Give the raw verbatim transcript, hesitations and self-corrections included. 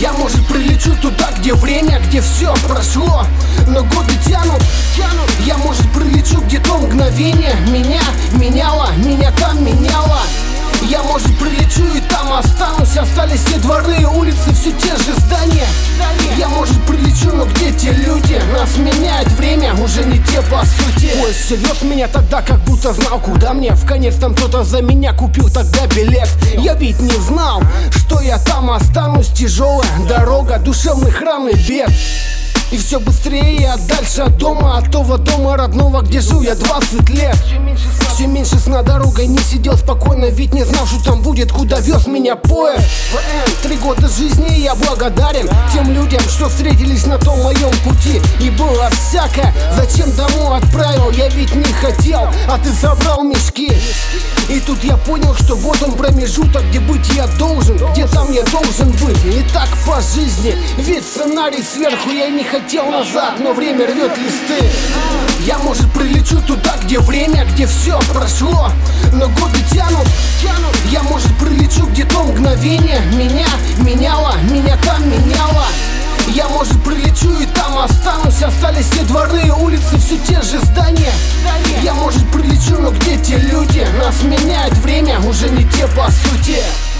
Я, может, прилечу туда, где время, где все прошло, но годы тянут. Я, может, прилечу, где то мгновение меня меняло, меня там меняло. Я, может, прилечу и там останусь. Остались те дворы, улицы, все те же здания. Я, может, прилечу, но где те люди? Нас меняет время, уже не те по сути. Поезд все вез меня тогда, как будто знал, куда мне. В конец там кто-то за меня купил тогда билет. Я ведь не знал, что я там останусь. Тяжелая дорога, душевных ран и бед. И все быстрее я дальше от дома, от того дома родного, где жил я двадцать лет. Все меньше сна дорогой, не сидел спокойно, ведь не знал, что там будет, куда вез меня поезд. Три года жизни я благодарен тем людям, что встретились на том моем пути. И было всякое, зачем домой отправил, я ведь не хотел, а ты собрал мешки. И тут я понял, что вот он промежуток, где быть я должен, где там я должен быть. И так по жизни, ведь сценарий сверху, я не хотел назад, но время рвет листы. Я, может, прилечу туда, где время, где все прошло, но годы тянут. Я, может, прилечу, где то мгновение меня меняло, меня там меняло. Я, может, прилечу и там останусь. Остались те дворы, улицы, все те же здания. Я, может, прилечу, но где те люди? Нас меняет время, уже не те по сути.